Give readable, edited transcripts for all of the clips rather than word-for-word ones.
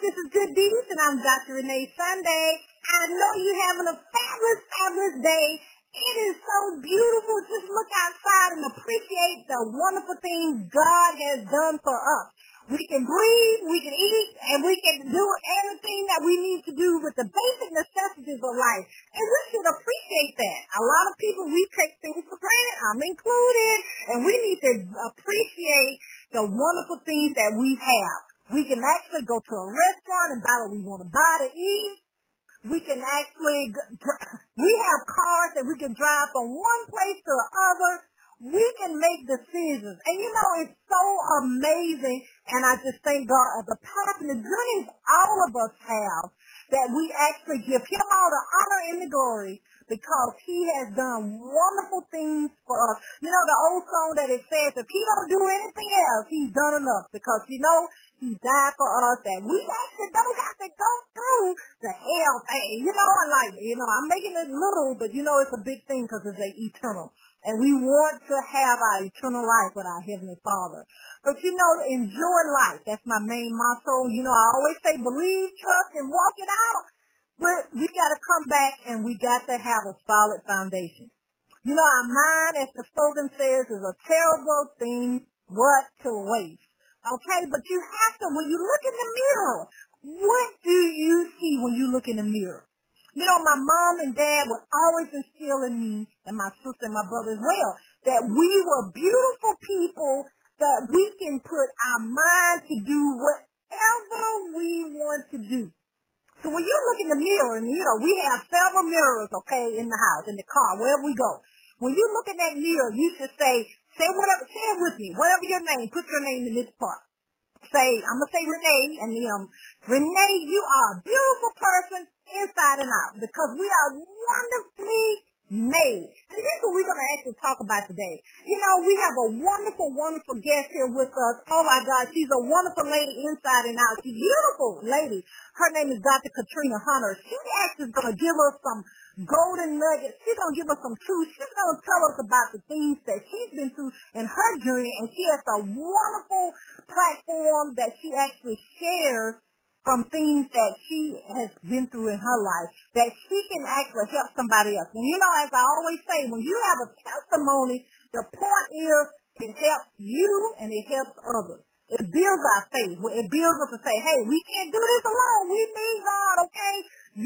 This is Good Deeds, and I'm Dr. Renee Sunday. I know you're having a fabulous day. It is so beautiful. Just look outside and appreciate the wonderful things God has done for us. We can breathe, we can eat, and we can do everything that we need to do with the basic necessities of life. And we should appreciate that. A lot of people, we take things for granted. I'm included. And we need to appreciate the wonderful things that we have. We can actually go to a restaurant and buy what we want to buy to eat. We can actually, we have cars that we can drive from one place to the other. We can make decisions. And you know, it's so amazing. And I just thank God of the power and the goodness all of us have, that we actually give him all the honor and the glory, because he has done wonderful things for us. You know, the old song that it says, if he don't do anything else, he's done enough. Because, you know, he died for us, that we actually don't have to go through the hell thing. You know, I'm making it little, but you know, it's a big thing because it's eternal. And we want to have our eternal life with our Heavenly Father. But you know, enjoy life. That's my main motto. You know, I always say believe, trust, and walk it out. But we got to come back and we got to have a solid foundation. You know, our mind, as the slogan says, is a terrible thing what to waste. Okay, but you have to, when you look in the mirror, what do you see when you look in the mirror? You know, my mom and dad would always instill in me, and my sister and my brother as well, that we were beautiful people, that we can put our mind to do whatever we want to do. So when you look in the mirror, and you know, we have several mirrors, okay, in the house, in the car, wherever we go. When you look in that mirror, you should say whatever, say it with me, whatever your name, put your name in this part. I'm going to say Renee, and Renee, you are a beautiful person inside and out, because we are wonderfully made. And this is what we're going to actually talk about today. You know, we have a wonderful guest here with us. Oh my God, she's a wonderful lady inside and out. She's a beautiful lady. Her name is Dr. Katrina Hunter. She actually is going to give us some golden nuggets. She's going to give us some truth. She's going to tell us about the things that she's been through in her journey, and she has a wonderful platform that she actually shares from things that she has been through in her life, that she can actually help somebody else. And you know, as I always say, when you have a testimony, the point is it helps you and it helps others. It builds our faith. It builds us to say, hey, we can't do this alone. We need God, okay?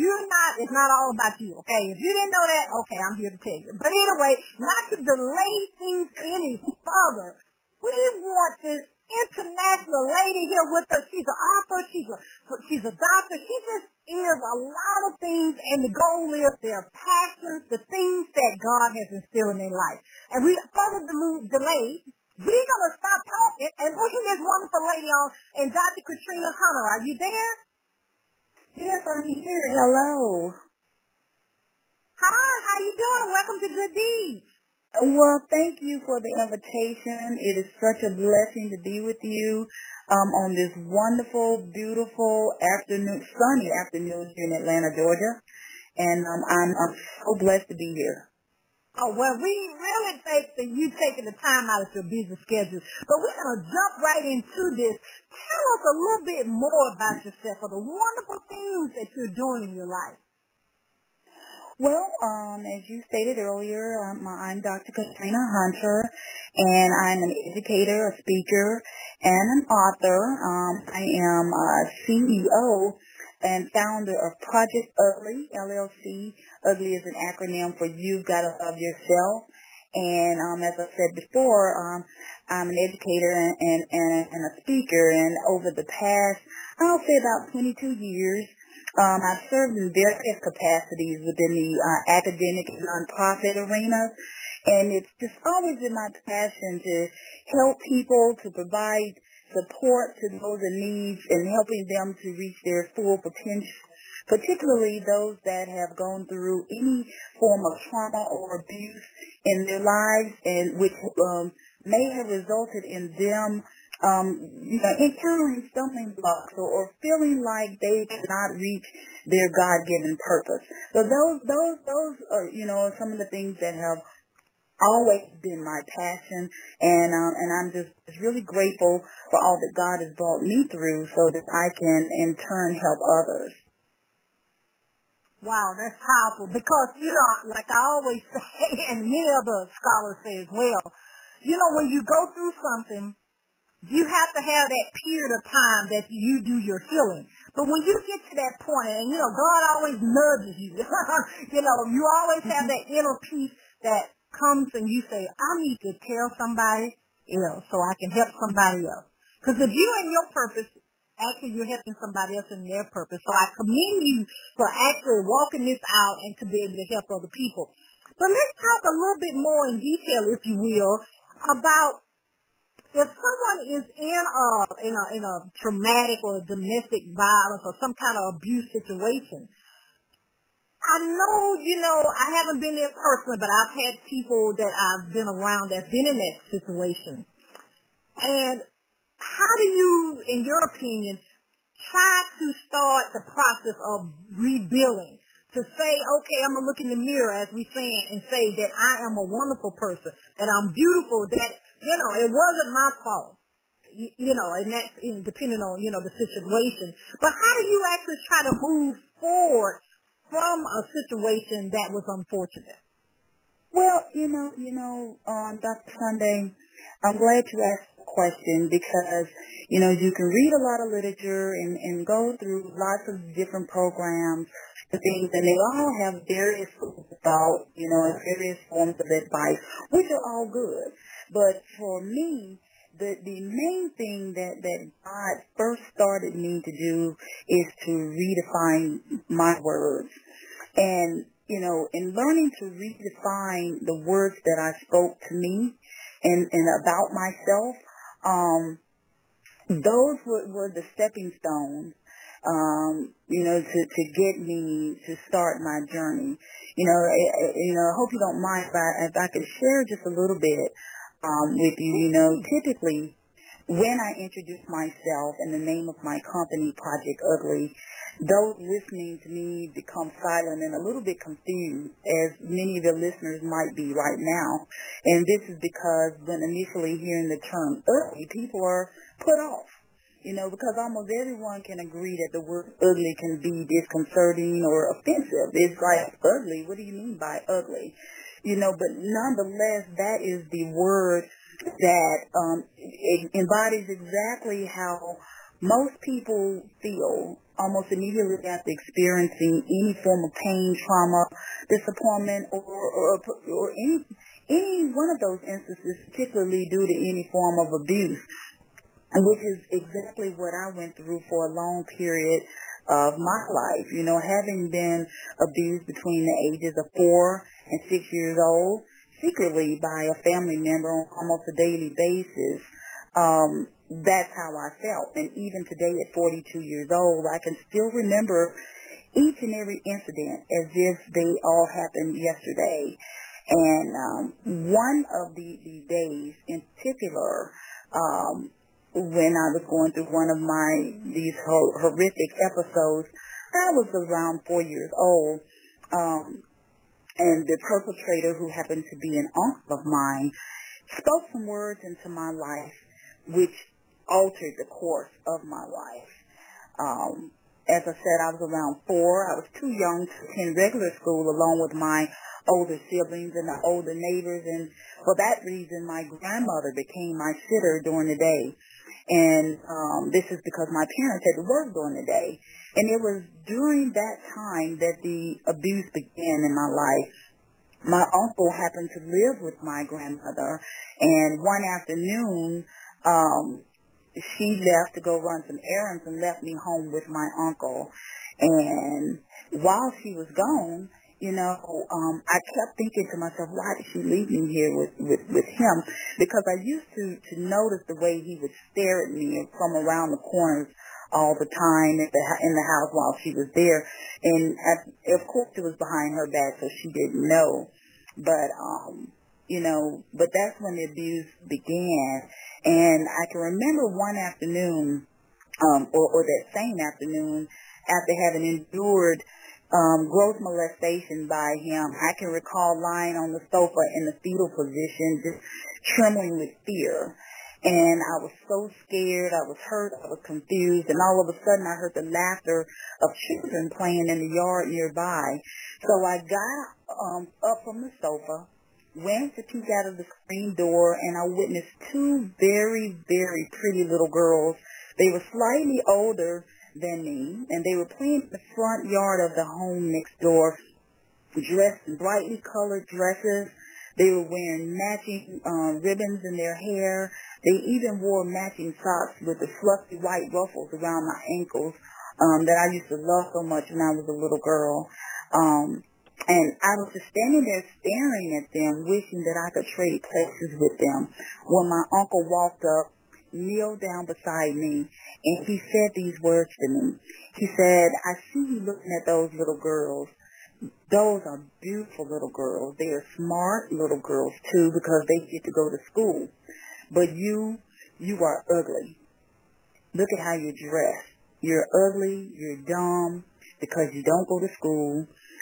It's not all about you, okay? If you didn't know that, okay, I'm here to tell you. But anyway, not to delay things any further, we want this international lady here with us. She's an author. She's a doctor. She just is a lot of things, and the goal is their passions, the things that God has instilled in their life. And we further delay, we're going to stop talking and bring this wonderful lady on, and Dr. Katrina Hunter. Are you there? Yes, I'm here. Hello. Hi, how you doing? Welcome to Good Deeds. Well, thank you for the invitation. It is such a blessing to be with you on this wonderful, beautiful sunny afternoon here in Atlanta, Georgia. And I'm so blessed to be here. Oh, well, we really thank you taking the time out of your busy schedule. But we're going to jump right into this. Tell us a little bit more about yourself, or the wonderful things that you're doing in your life. Well, as you stated earlier, I'm Dr. Katrina Hunter, and I'm an educator, a speaker, and an author. I am a CEO and founder of Project Ugly, LLC. Ugly is an acronym for You've Gotta Love Yourself. And as I said before, I'm an educator and a speaker, and over the past, I'll say about 22 years, I've served in various capacities within the academic and nonprofit arenas, and it's just always been my passion to help people, to provide support to those in need, and helping them to reach their full potential, particularly those that have gone through any form of trauma or abuse in their lives, and which may have resulted in them encountering stumbling blocks or feeling like they cannot reach their God-given purpose. So those are, some of the things that have always been my passion, and I'm just really grateful for all that God has brought me through so that I can in turn help others. Wow, that's powerful because, like I always say, and many other scholars say as well, when you go through something, you have to have that period of time that you do your healing. But when you get to that point, and God always nudges you, you always have that inner peace that comes and you say, I need to tell somebody else so I can help somebody else. Because if you're in your purpose, actually you're helping somebody else in their purpose. So I commend you for actually walking this out and to be able to help other people. But let's talk a little bit more in detail, if you will, about if someone is in a traumatic or domestic violence or some kind of abuse situation. I know, I haven't been there personally, but I've had people that I've been around that's been in that situation. And how do you, in your opinion, try to start the process of rebuilding? To say, okay, I'm going to look in the mirror, as we say, and say that I am a wonderful person, that I'm beautiful, that, it wasn't my fault, and that's depending on, the situation. But how do you actually try to move forward from a situation that was unfortunate? Well, Dr. Sunday, I'm glad you asked the question because, you can read a lot of literature and go through lots of different programs and things, and they all have various schools of thought, and various forms of advice, which are all good. But for me, the main thing that God first started me to do is to redefine my words. And, in learning to redefine the words that I spoke to me and about myself, those were the stepping stones, to get me to start my journey. I hope you don't mind if I could share just a little bit with you. Typically, when I introduce myself and the name of my company, Project Ugly, those listening to me become silent and a little bit confused, as many of the listeners might be right now. And this is because when initially hearing the term ugly, people are put off. Because almost everyone can agree that the word ugly can be disconcerting or offensive. It's like, ugly? What do you mean by ugly? But nonetheless, that is the word that it embodies exactly how most people feel almost immediately after experiencing any form of pain, trauma, disappointment, or any one of those instances, particularly due to any form of abuse, which is exactly what I went through for a long period of my life. Having been abused between the ages of 4 and 6 years old, secretly by a family member on almost a daily basis, that's how I felt. And even today at 42 years old, I can still remember each and every incident as if they all happened yesterday. And one of the days in particular, when I was going through one of these horrific episodes, I was around 4 years old, and the perpetrator, who happened to be an uncle of mine, spoke some words into my life which altered the course of my life. As I said, I was around 4. I was too young to attend regular school along with my older siblings and the older neighbors, and for that reason, my grandmother became my sitter during the day. And this is because my parents had to work during the day. And it was during that time that the abuse began in my life. My uncle happened to live with my grandmother, and one afternoon, she left to go run some errands and left me home with my uncle. And while she was gone, I kept thinking to myself, why did she leave me here with him? Because I used to notice the way he would stare at me from around the corners all the time in the house while she was there. And of course it was behind her back, so she didn't know. But, but that's when the abuse began. And I can remember one afternoon, or that same afternoon, after having endured gross molestation by him. I can recall lying on the sofa in the fetal position, just trembling with fear. And I was so scared, I was hurt, I was confused, and all of a sudden I heard the laughter of children playing in the yard nearby. So I got up from the sofa, went to peek out of the screen door, and I witnessed two very, very pretty little girls. They were slightly older than me, and they were playing in the front yard of the home next door, dressed in brightly colored dresses. They were wearing matching ribbons in their hair. They even wore matching socks with the fluffy white ruffles around my ankles that I used to love so much when I was a little girl. And I was just standing there staring at them, wishing that I could trade places with them, when my uncle walked up, kneeled down beside me, and he said these words to me. He said, "I see you looking at those little girls. Those are beautiful little girls. They are smart little girls, too, because they get to go to school. But you are ugly. Look at how you're dressed. You're ugly, you're dumb, because you don't go to school,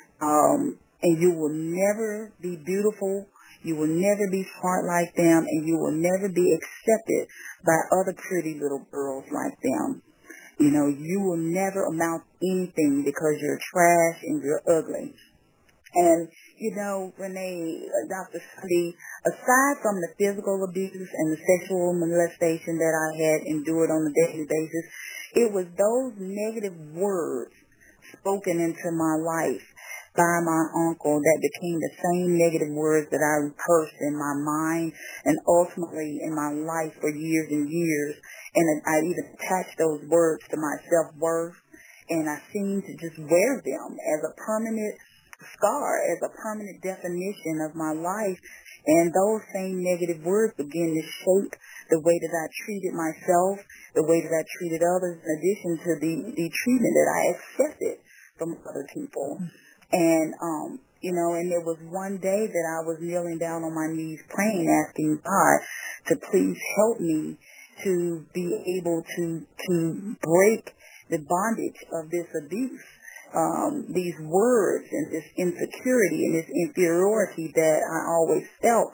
and you will never be beautiful. You will never be smart like them, and you will never be accepted by other pretty little girls like them. You know, you will never amount to anything because you're trash and you're ugly." And, you know, Renee, Dr. Sunday, aside from the physical abuse and the sexual molestation that I had endured on a daily basis, it was those negative words spoken into my life by my uncle that became the same negative words that I rehearsed in my mind and ultimately in my life for years and years. And I even attached those words to my self-worth, and I seemed to just wear them as a permanent scar, as a permanent definition of my life. And those same negative words began to shape the way that I treated myself, the way that I treated others, in addition to the treatment that I accepted from other people. And, you know, and there was one day that I was kneeling down on my knees praying, asking God to please help me to be able to break the bondage of this abuse, these words and this insecurity and this inferiority that I always felt.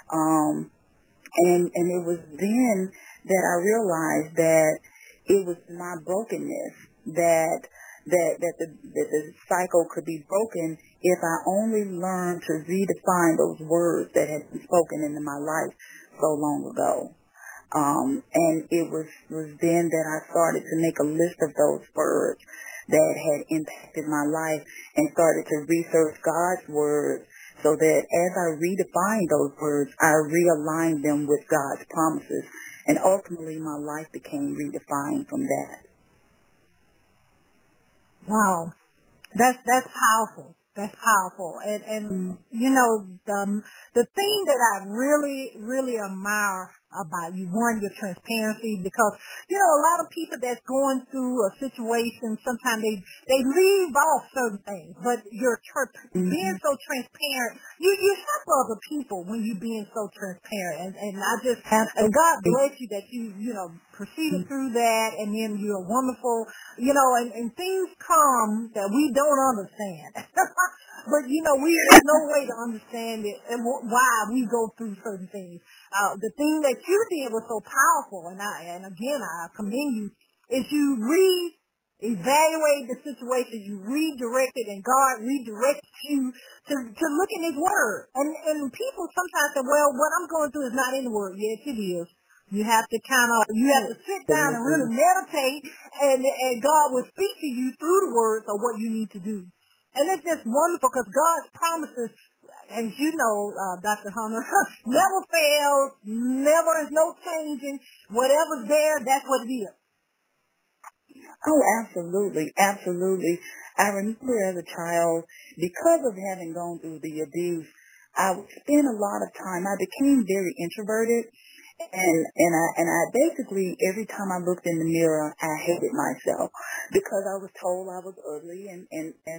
And it was then that I realized that it was my brokenness that the cycle could be broken if I only learned to redefine those words that had been spoken into my life so long ago. And it was then that I started to make a list of those words that had impacted my life and started to research God's words so that as I redefined those words, I realigned them with God's promises. And ultimately, my life became redefined from that. Wow. That's powerful. That's powerful. And you know, the thing that I really admire about you, one, your transparency, because, you know, a lot of people that's going through a situation, sometimes they leave off certain things, but you're being so transparent, you help other people when you being so transparent. And I just, and God bless you that you know, proceeded through that, and then you're wonderful, you know, and things come that we don't understand. But, you know, there's no way to understand it and why we go through certain things. The thing that you did was so powerful, and again, I commend you, is you evaluate the situation, you redirected, and God redirects you to look in His Word. And people sometimes say, well, what I'm going through is not in the Word. Yes, it is. You have to sit down and really meditate, and God will speak to you through the words of what you need to do. And it's just wonderful because God's promises, as you know, Dr. Hunter, never fails, never is no changing. Whatever's there, that's what it is. Oh, absolutely, absolutely. I remember as a child, because of having gone through the abuse, I would spend a lot of time. I became very introverted. And I basically, every time I looked in the mirror, I hated myself because I was told I was ugly and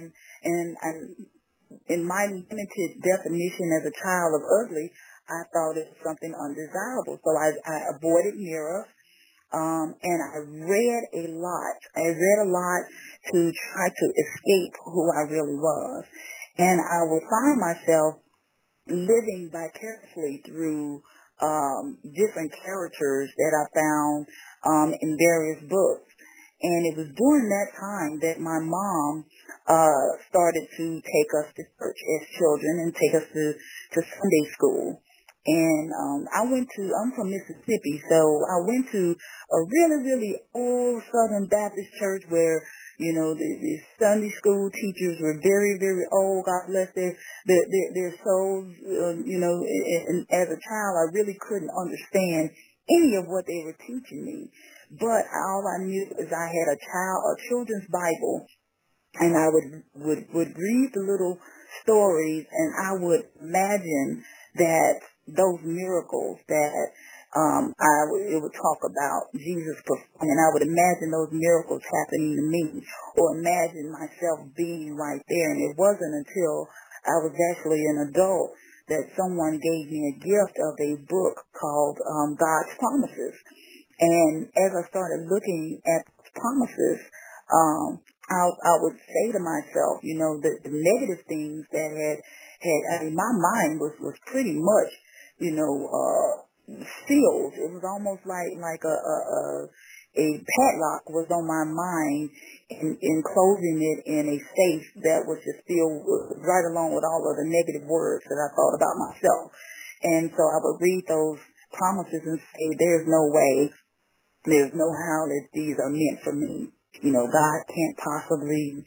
in my limited definition as a child of ugly, I thought it was something undesirable. So I avoided mirrors. And I read a lot. I read a lot to try to escape who I really was. And I would find myself living vicariously through different characters that I found in various books. And it was during that time that my mom started to take us to church as children and take us to Sunday school. And I'm from Mississippi, so I went to a really, really old Southern Baptist church where, the Sunday school teachers were very, very old. God bless their souls. And as a child, I really couldn't understand any of what they were teaching me. But all I knew is I had a children's Bible, and I would read the little stories, and I would imagine that those miracles that it would talk about Jesus performing. I would imagine those miracles happening to me, or imagine myself being right there. And it wasn't until I was actually an adult that someone gave me a gift of a book called God's Promises. And as I started looking at promises, I would say to myself, the negative things that my mind was pretty much, sealed. It was almost like a padlock was on my mind, enclosing it in a safe that was just filled right along with all of the negative words that I thought about myself. And so I would read those promises and say, there's no way, there's no how that these are meant for me. God can't possibly,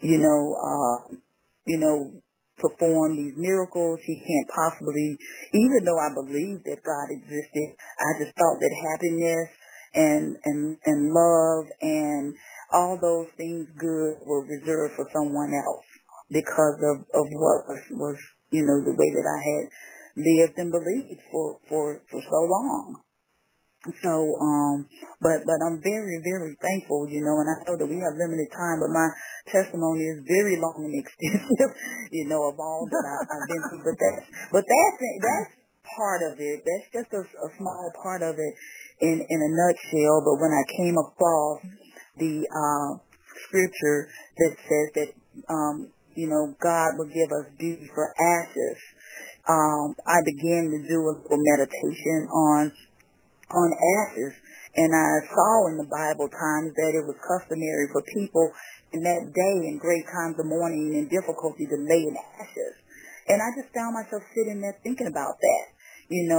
perform these miracles. He can't possibly, even though I believed that God existed, I just thought that happiness and love and all those things good were reserved for someone else because of what was, the way that I had lived and believed for so long. So, but I'm very, very thankful, and I know that we have limited time, but my testimony is very long and extensive, of all that I've been through. But that's part of it. That's just a small part of it in a nutshell. But when I came across the scripture that says that, God will give us beauty for ashes, I began to do a little meditation on ashes, and I saw in the Bible times that it was customary for people in that day in great times of mourning and difficulty to lay in ashes. And I just found myself sitting there thinking about that. When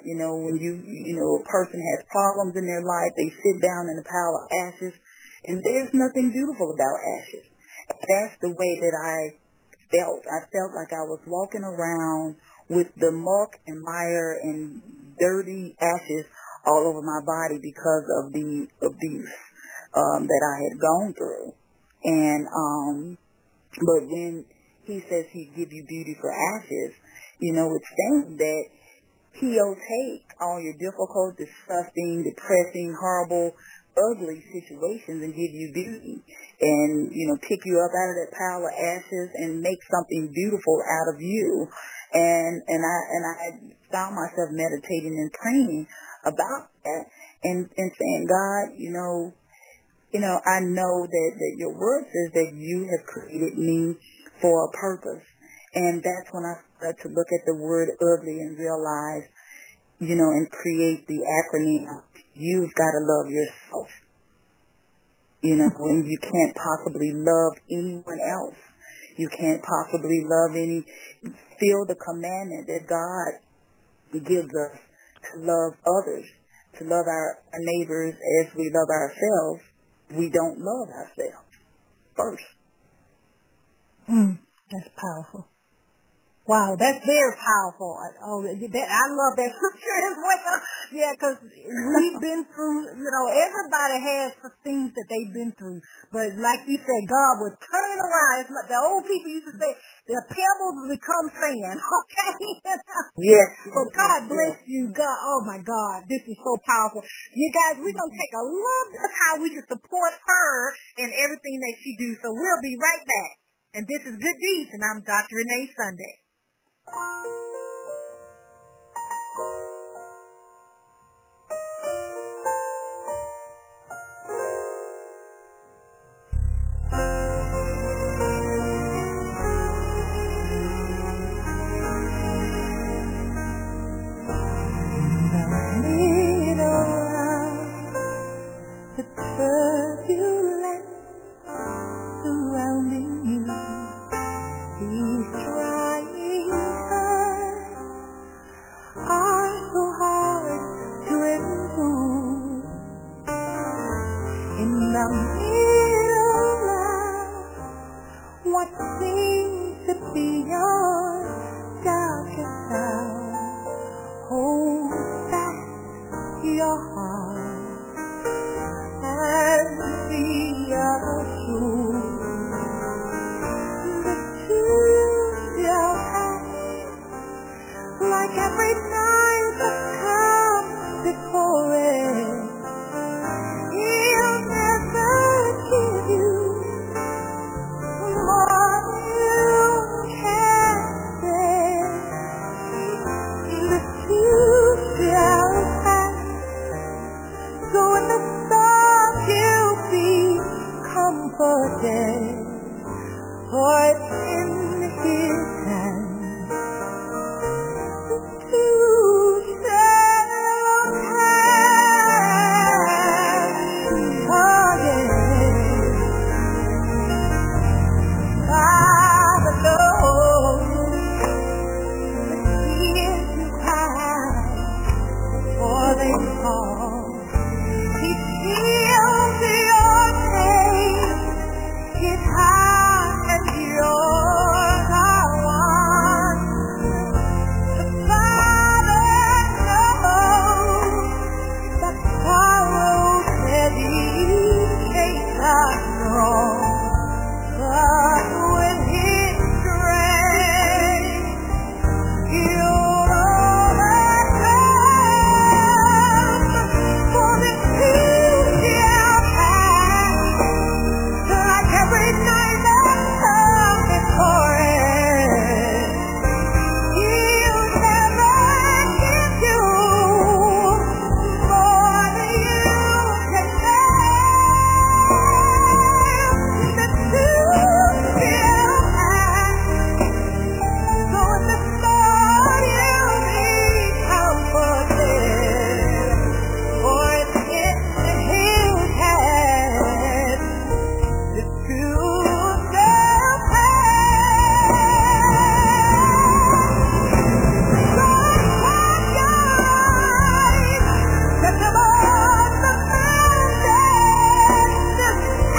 a person has problems in their life, they sit down in a pile of ashes, and there's nothing beautiful about ashes. That's the way that I felt. I felt like I was walking around with the muck and mire and dirty ashes all over my body because of the abuse that I had gone through. And but when he says he'd give you beauty for ashes, it's saying that he'll take all your difficult, disgusting, depressing, horrible, ugly situations and give you beauty and, pick you up out of that pile of ashes and make something beautiful out of you. And I found myself meditating and praying about that and saying, God, I know that your word says that you have created me for a purpose. And that's when I started to look at the word ugly and realize, and create the acronym, you've got to love yourself. When you can't possibly love anyone else. You can't possibly feel the commandment that God gives us to love others, to love our neighbors as we love ourselves. We don't love ourselves first. That's powerful. Wow, that's very powerful. I love that scripture as well. Yeah, because we've been through, everybody has some things that they've been through. But like you said, God will turn it around. It's like the old people used to say, the pebbles become sand, okay? Yes. Well, God bless you, God. Oh, my God, this is so powerful. You guys, we're going to take a look at how we can support her in everything that she do. So we'll be right back. And this is Good Deeds, and I'm Dr. Renee Sunday. surrounding you. These trying times are so hard to endure. In the middle of what seems to be your darkest hour, hold fast your heart and be assured the truth shall pass like every night that comes before it. He'll never give you more than you can bear. The truth shall pass, so in the storm you'll be comforted, for it's in His hands. The truth shall pass. Oh yeah, Father knows the tears you cry, for they fall. He feels your pain, His heart and yours are one. The Father knows that sorrow's heavy, shakes are strong, but with His strength you'll overcome. For this too shall pass, like every night that comes before it. He'll never give you more than you can bear. The truth shall pass, so in the storm you'll be comforted, for it's in His hands. The truth shall pass. So close your eyes, set them on the mountains, and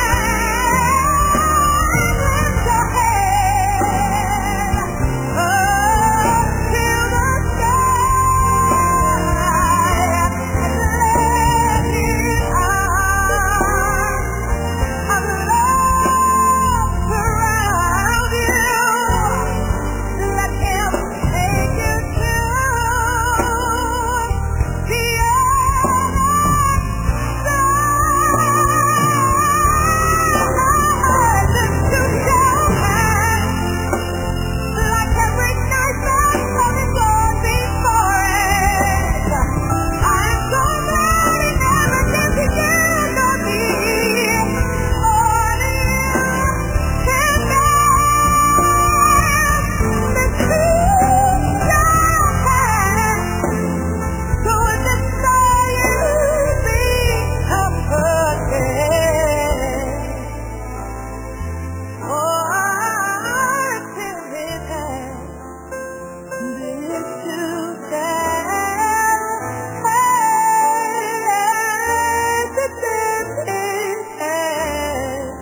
lift your head up to the sky, and let His arms of love surround you. Let Him take you to the other side. The truth shall pass, like every night that comes on before it. I'm so glad He never disappeared on me. More than you can bear. The truth shall pass, so in the storm you'll be comforted. For it's in His hands. This too shall pass. It's in His hands.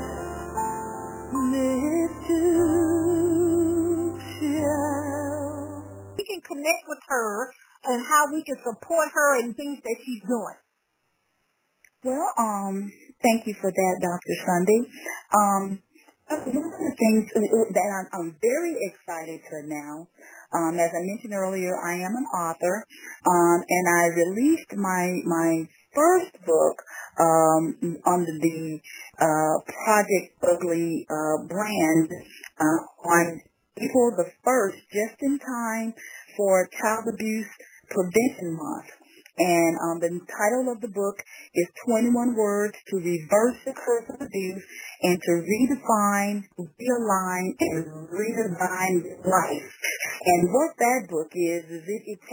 This too shall. We can connect with her and how we can support her and things that she's doing. Well, thank you for that, Dr. Sunday. One of the things that I'm very excited to announce, as I mentioned earlier, I am an author, and I released my first book under the Project Ugly brand on April the 1st, just in time for Child Abuse Prevention Month. And the title of the book is 21 Words to Reverse the Curse of Abuse and to Redefine, Realign, and Redesign Life. And what that book is it takes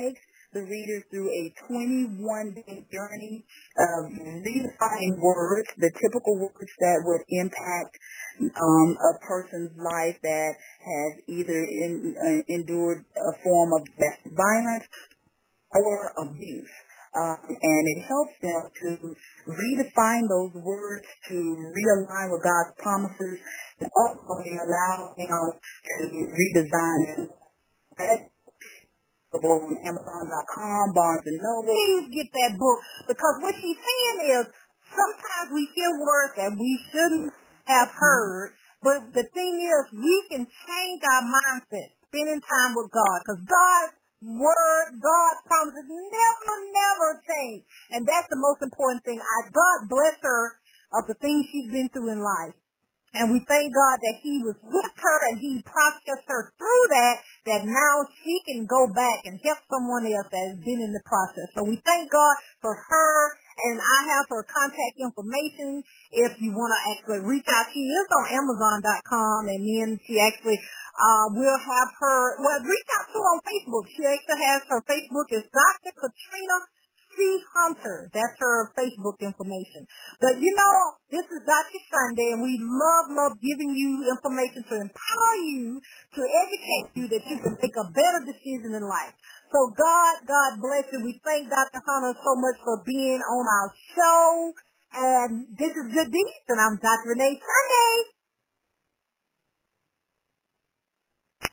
the reader through a 21-day journey of redefining words, the typical words that would impact a person's life that has either endured a form of domestic violence or abuse. And it helps them to redefine those words, to realign with God's promises, and ultimately allow them to redesign them. That's available on Amazon.com, Barnes & Noble. Please get that book, because what she's saying is sometimes we hear words that we shouldn't have heard, but the thing is we can change our mindset spending time with God, because God's word, God's promises never change. And that's the most important thing. God bless her of the things she's been through in life. And we thank God that he was with her and he processed her through that now she can go back and help someone else that has been in the process. So we thank God for her, and I have her contact information if you want to actually reach out. She is on Amazon.com, and then she actually will have her, reach out to her on Facebook. She actually has her Facebook is Dr. Katrina C. Hunter. That's her Facebook information. But this is Dr. Sunday, and we love giving you information to empower you, to educate you that you can make a better decision in life. So God bless you. We thank Dr. Hunter so much for being on our show. And this is Good Deeds, and I'm Dr. Renee Sunday.